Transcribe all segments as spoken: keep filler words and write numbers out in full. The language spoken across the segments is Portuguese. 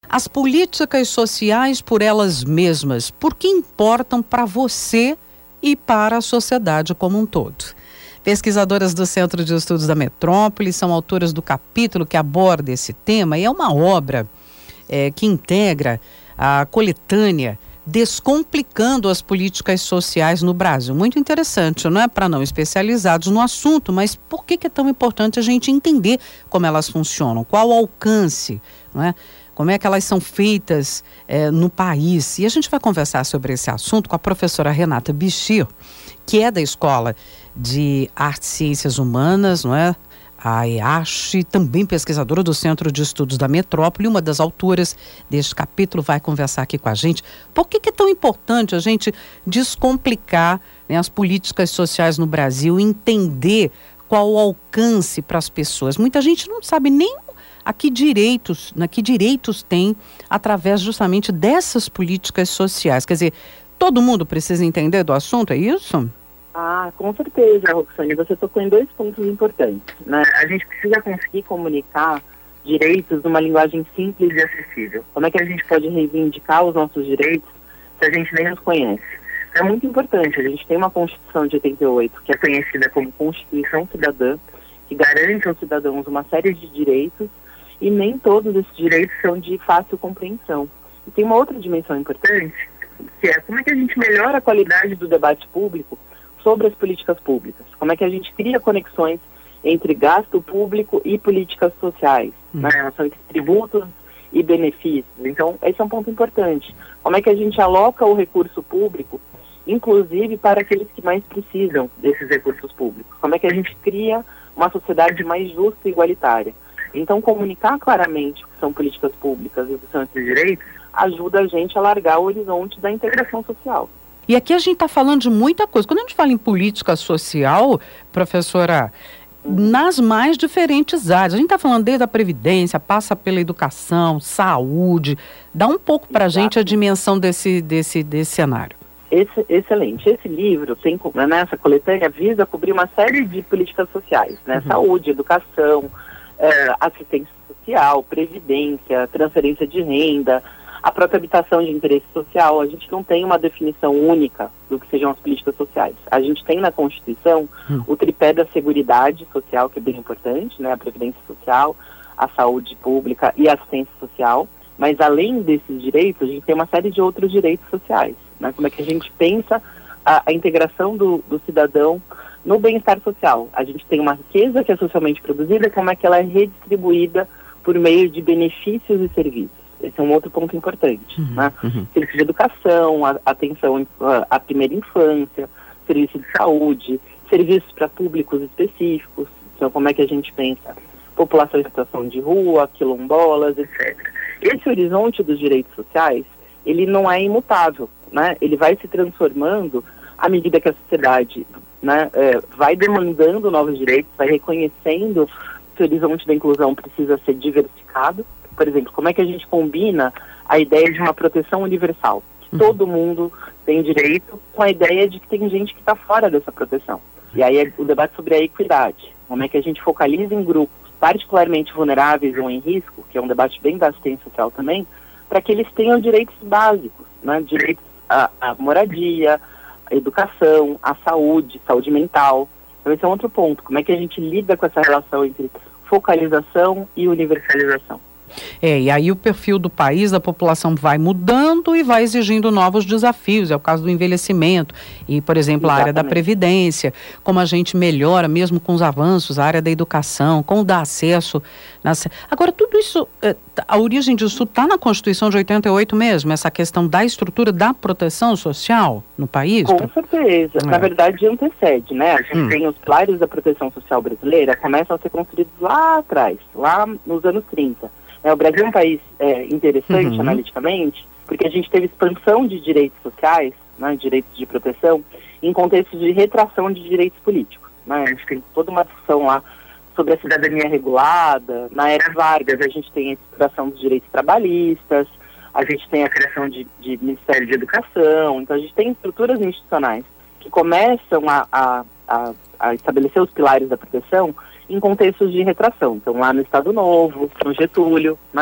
As políticas sociais por elas mesmas, por que importam para você e para a sociedade como um todo? Pesquisadoras do Centro de Estudos da Metrópole são autoras do capítulo que aborda esse tema e é uma obra é, que integra a coletânea Descomplicando as Políticas Sociais no Brasil. Muito interessante, não é? Para não especializados no assunto, mas por que, que é tão importante a gente entender como elas funcionam? Qual o alcance, não é? Como é que elas são feitas é, no país? E a gente vai conversar sobre esse assunto com a professora Renata Bichir, que é da Escola de Artes e Ciências Humanas, não é? A E A C H, também pesquisadora do Centro de Estudos da Metrópole, uma das autoras deste capítulo, vai conversar aqui com a gente. Por que, que é tão importante a gente descomplicar, né, as políticas sociais no Brasil, entender qual o alcance para as pessoas? Muita gente não sabe nem a que direitos, né, que direitos tem através justamente dessas políticas sociais. Quer dizer, todo mundo precisa entender do assunto, é isso? Ah, com certeza, Roxane. Você tocou em dois pontos importantes, né? A gente precisa conseguir comunicar direitos numa linguagem simples e acessível. Como é que a gente pode reivindicar os nossos direitos se a gente nem os conhece? É muito importante. A gente tem uma Constituição de oitenta e oito, que é conhecida como Constituição Cidadã, que garante aos cidadãos uma série de direitos, e nem todos esses direitos são de fácil compreensão. E tem uma outra dimensão importante, que é como é que a gente melhora a qualidade do debate público sobre as políticas públicas. Como é que a gente cria conexões entre gasto público e políticas sociais, hum. na relação entre tributos e benefícios. Então, esse é um ponto importante. Como é que a gente aloca o recurso público, inclusive para aqueles que mais precisam desses recursos públicos? Como é que a gente cria uma sociedade mais justa e igualitária? Então, comunicar claramente o que são políticas públicas e o que são esses direitos ajuda a gente a alargar o horizonte da integração social. E aqui a gente está falando de muita coisa. Quando a gente fala em política social, professora, uhum. nas mais diferentes áreas. A gente está falando desde a Previdência, passa pela educação, saúde. Dá um pouco para a gente a dimensão desse, desse, desse cenário. Esse, excelente. Esse livro, tem, nessa coletânea, visa cobrir uma série de políticas sociais, né? Uhum. Saúde, educação, é, assistência social, previdência, transferência de renda, a própria habitação de interesse social. A gente não tem uma definição única do que sejam as políticas sociais. A gente tem na Constituição hum. o tripé da seguridade social, que é bem importante, né? A previdência social, a saúde pública e a assistência social. Mas além desses direitos, a gente tem uma série de outros direitos sociais, né? Como é que a gente pensa a, a integração do, do cidadão no bem-estar social? A gente tem uma riqueza que é socialmente produzida, como é que ela é redistribuída por meio de benefícios e serviços? Esse é um outro ponto importante, uhum, né? Uhum. Serviço de educação, a, atenção à primeira infância, serviço de saúde, serviços para públicos específicos. Então, como é que a gente pensa? População em situação de rua, quilombolas, etcétera. Esse horizonte dos direitos sociais, ele não é imutável, né? Ele vai se transformando à medida que a sociedade, né, é, vai demandando novos direitos, vai reconhecendo que o horizonte da inclusão precisa ser diversificado. Por exemplo, como é que a gente combina a ideia de uma proteção universal, que uhum. todo mundo tem direito, com a ideia de que tem gente que está fora dessa proteção. E aí é o debate sobre a equidade. Como é que a gente focaliza em grupos particularmente vulneráveis ou em risco, que é um debate bem da assistência social também, para que eles tenham direitos básicos, né? Direitos à, à moradia, à educação, à saúde, saúde mental. Então esse é um outro ponto. Como é que a gente lida com essa relação entre focalização e universalização? É, e aí o perfil do país, da população vai mudando e vai exigindo novos desafios. É o caso do envelhecimento e, por exemplo, Exatamente. a área da previdência, como a gente melhora mesmo com os avanços, a área da educação, com o dar acesso. Nas... Agora, tudo isso, a origem disso está na Constituição de oitenta e oito mesmo, essa questão da estrutura da proteção social no país? Com certeza. É. Na verdade, antecede, né? A gente hum. tem os pilares da proteção social brasileira, começam a ser construídos lá atrás, lá nos anos trinta. É, o Brasil é um país é, interessante uhum. analiticamente, porque a gente teve expansão de direitos sociais, né, direitos de proteção, em contextos de retração de direitos políticos, né? A gente tem toda uma discussão lá sobre a cidadania regulada. Na era Vargas, a gente tem a estruturação dos direitos trabalhistas, a gente tem a criação de, de Ministério de Educação. Então a gente tem estruturas institucionais que começam a, a, a, a estabelecer os pilares da proteção em contextos de retração. Então, lá no Estado Novo, no Getúlio, né?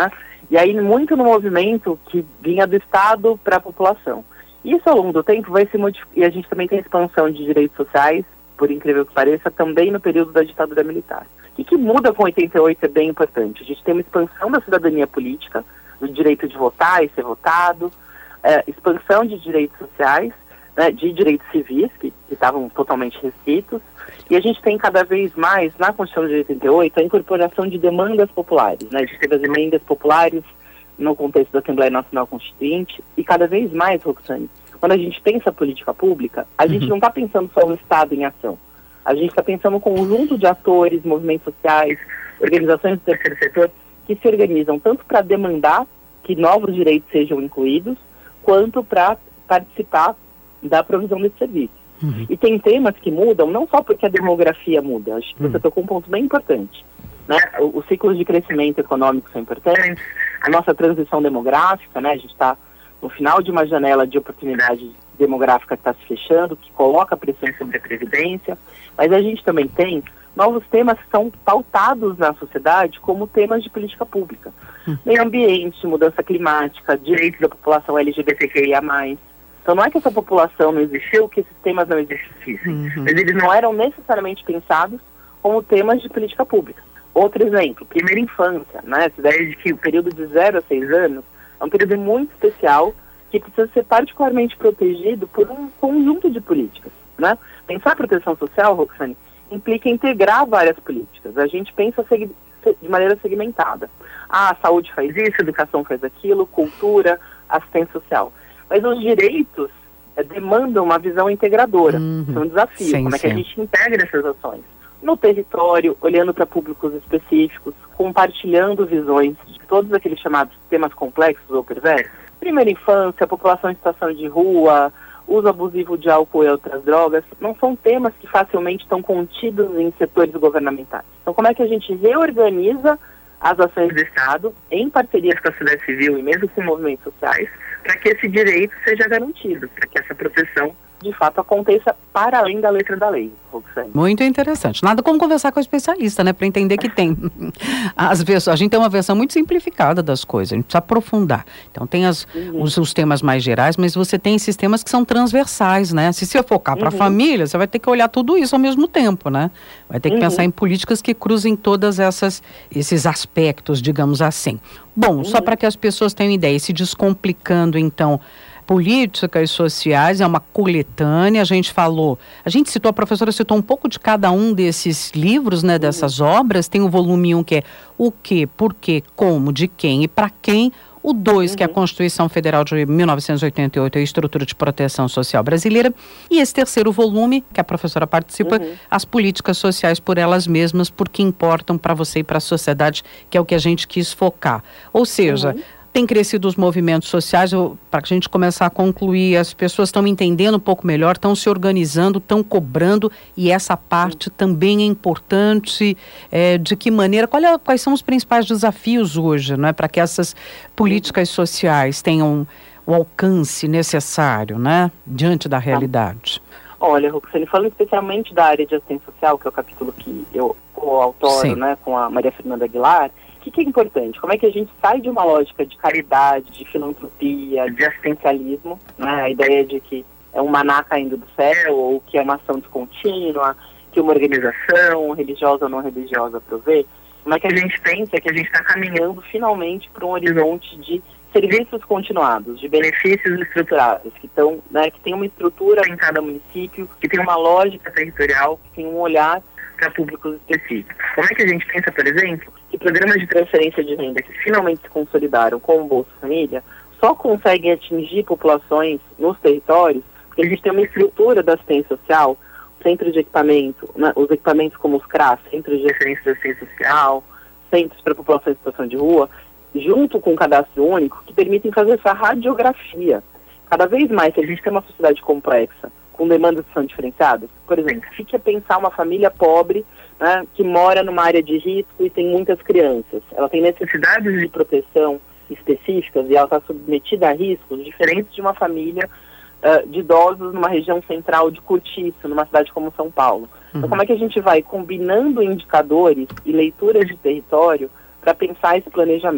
E aí muito no movimento que vinha do Estado para a população. Isso ao longo do tempo vai se modificar, e a gente também tem expansão de direitos sociais, por incrível que pareça, também no período da ditadura militar. E que muda com oitenta e oito é bem importante. A gente tem uma expansão da cidadania política, do direito de votar e ser votado, é, expansão de direitos sociais, né, de direitos civis, que estavam totalmente restritos, e a gente tem cada vez mais, na Constituição de oitenta e oito, a incorporação de demandas populares. Né? A gente teve as emendas populares no contexto da Assembleia Nacional Constituinte, e cada vez mais, Roxane, quando a gente pensa política pública, a uhum. gente não está pensando só no Estado em ação. A gente está pensando um conjunto de atores, movimentos sociais, organizações do terceiro setor, que se organizam tanto para demandar que novos direitos sejam incluídos, quanto para participar da provisão desse serviço. Uhum. E tem temas que mudam, não só porque a demografia muda, acho que uhum. você tocou um ponto bem importante. Né? Os ciclos de crescimento econômico são importantes, a nossa transição demográfica, né? A gente está no final de uma janela de oportunidade demográfica que está se fechando, que coloca pressão sobre a Previdência, mas a gente também tem novos temas que são pautados na sociedade como temas de política pública. Uhum. Meio ambiente, mudança climática, direitos da população L G B T Q I A mais. Então não é que essa população não existiu, que esses temas não existissem, uhum. mas eles não eram necessariamente pensados como temas de política pública. Outro exemplo, primeira infância, né? Essa ideia de que o período de zero a seis anos é um período muito especial que precisa ser particularmente protegido por um conjunto de políticas, né? Pensar a proteção social, Roxane, implica integrar várias políticas. A gente pensa seg- de maneira segmentada. Ah, a saúde faz isso, a educação faz aquilo, cultura, assistência social. Mas os direitos é, demandam uma visão integradora. Uhum. É um desafio. Sim, Como é que sim. a gente integra essas ações? No território, olhando para públicos específicos, compartilhando visões de todos aqueles chamados temas complexos ou perversos. Primeira infância, população em situação de rua, uso abusivo de álcool e outras drogas, não são temas que facilmente estão contidos em setores governamentais. Então, como é que a gente reorganiza as ações do Estado, em parcerias com a sociedade civil e mesmo com movimentos sociais, para que esse direito seja garantido, para que essa proteção de fato aconteça para além da letra da lei, Roxane. Muito interessante. Nada como conversar com o especialista, né, para entender que tem. As versões, a gente tem uma versão muito simplificada das coisas, a gente precisa aprofundar. Então tem as, uhum. os, os temas mais gerais, mas você tem esses temas que são transversais, né? Se você focar para a uhum. família, você vai ter que olhar tudo isso ao mesmo tempo, né? Vai ter que uhum. pensar em políticas que cruzem todas essas esses aspectos, digamos assim. Bom, uhum. só para que as pessoas tenham ideia, se descomplicando então políticas sociais, é uma coletânea, a gente falou, a gente citou, a professora citou um pouco de cada um desses livros, né, dessas obras, tem o volume um que é o que, por quê, como, de quem e para quem, o dois, uhum. que é a Constituição Federal de mil novecentos e oitenta e oito, a Estrutura de Proteção Social Brasileira, e esse terceiro volume, que a professora participa, uhum. as políticas sociais por elas mesmas, porque importam para você e para a sociedade, que é o que a gente quis focar. Ou seja, uhum. tem crescido os movimentos sociais, para a gente começar a concluir, as pessoas estão entendendo um pouco melhor, estão se organizando, estão cobrando, e essa parte também é importante. É, de que maneira, qual é, quais são os principais desafios hoje, né, para que essas políticas sociais tenham o alcance necessário, né, diante da realidade? Olha, Roxane, falando especialmente da área de assistência social, que é o capítulo que eu coautoro, né, com a Maria Fernanda Aguilar. O que, que é importante? Como é que a gente sai de uma lógica de caridade, de filantropia, de assistencialismo, né? A ideia de que é um maná caindo do céu, ou que é uma ação descontínua, que uma organização, religiosa ou não religiosa, provê. Como é que a gente pensa que a gente está caminhando finalmente para um horizonte de serviços continuados, de benefícios estruturados, que, tão, né, que tem uma estrutura em cada município, que tem uma lógica territorial, que tem um olhar para públicos específicos. Como é que a gente pensa, por exemplo, que programas de transferência de renda que finalmente se consolidaram como o Bolsa Família só conseguem atingir populações nos territórios porque a gente tem uma estrutura da assistência social, centro de equipamento, né, os equipamentos como os C R A S, Centros de Referência de Assistência Social, centros para população em situação de rua, junto com o cadastro único, que permitem fazer essa radiografia. Cada vez mais, se a gente tem uma sociedade complexa, com demandas que são diferenciadas, por exemplo, fique a pensar uma família pobre, né, que mora numa área de risco e tem muitas crianças. Ela tem necessidades de proteção específicas e ela está submetida a riscos diferentes de uma família uh, de idosos numa região central de Cortiço, numa cidade como São Paulo. Uhum. Então, como é que a gente vai combinando indicadores e leituras de território para pensar esse planejamento?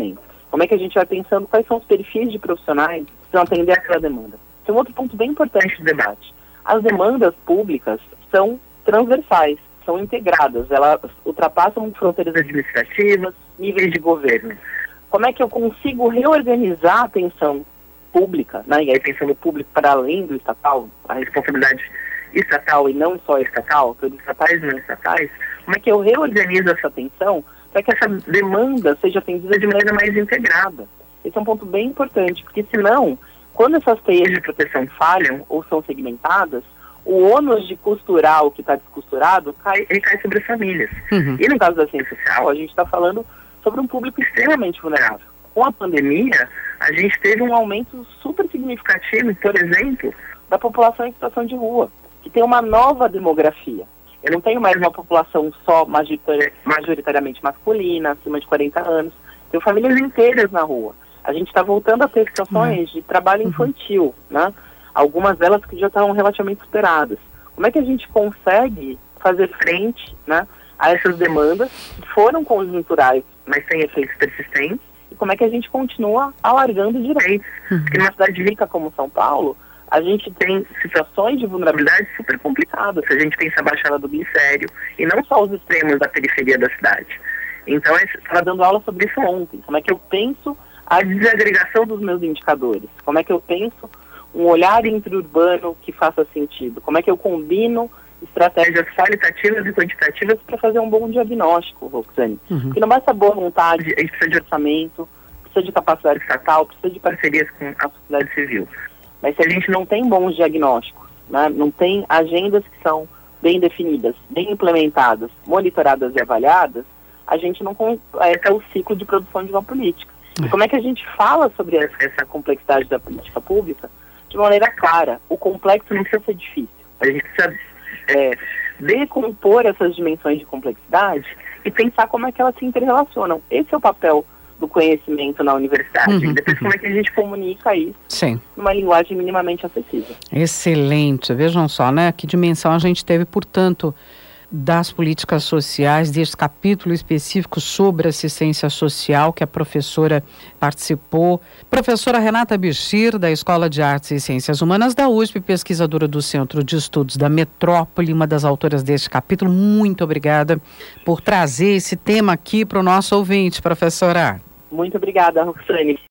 Como é que a gente vai pensando quais são os perfis de profissionais que precisam atender aquela demanda? Tem um outro ponto bem importante do debate. As demandas públicas são transversais, são integradas, elas ultrapassam fronteiras administrativas, níveis de governo. Como é que eu consigo reorganizar a atenção pública, né, e a atenção do público para além do estatal, a responsabilidade estatal e não só estatal, todos estatais e não estatais, como é que eu reorganizo essa atenção para que essa demanda seja atendida de maneira mais integrada? Esse é um ponto bem importante, porque senão, quando essas teias de proteção falham ou são segmentadas, o ônus de costurar o que está descosturado cai, recai sobre as famílias. Uhum. E no caso da ciência social, a gente está falando sobre um público extremamente vulnerável. Com a pandemia, a gente teve um aumento super significativo, por exemplo, da população em situação de rua, que tem uma nova demografia. Eu não tenho mais uma população só majoritariamente masculina, acima de quarenta anos, tenho famílias inteiras na rua. A gente está voltando a ter situações de trabalho infantil, né? Algumas delas que já estavam relativamente superadas. Como é que a gente consegue fazer frente, né, a essas demandas que foram conjunturais, mas sem efeitos persistentes, e como é que a gente continua alargando direitos? Uhum. Porque numa cidade rica como São Paulo, a gente tem situações de vulnerabilidade super complicadas, se a gente pensa a baixada do glicério, e não só os extremos da periferia da cidade. Então, eu estava dando aula sobre isso ontem. Como é que eu penso a desagregação dos meus indicadores? Como é que eu penso um olhar intra-urbano que faça sentido? Como é que eu combino estratégias qualitativas e quantitativas para fazer um bom diagnóstico, Roxane? Uhum. Porque não basta boa vontade, a gente precisa de orçamento, precisa de capacidade estatal, precisa de parcerias com a sociedade civil. Mas se a gente não tem bons diagnósticos, né, não tem agendas que são bem definidas, bem implementadas, monitoradas e avaliadas, a gente não completa o ciclo de produção de uma política. E como é que a gente fala sobre essa complexidade da política pública de maneira clara? O complexo não precisa ser difícil. A gente precisa é, decompor essas dimensões de complexidade e pensar como é que elas se interrelacionam. Esse é o papel do conhecimento na universidade. Uhum, e depois uhum. como é que a gente comunica isso Sim. numa linguagem minimamente acessível. Excelente. Vejam só, né? Que dimensão a gente teve, portanto, das políticas sociais, desse capítulo específico sobre assistência social que a professora participou. Professora Renata Bichir, da Escola de Artes e Ciências Humanas da U S P, pesquisadora do Centro de Estudos da Metrópole, uma das autoras deste capítulo. Muito obrigada por trazer esse tema aqui para o nosso ouvinte, professora. Muito obrigada, Roxane.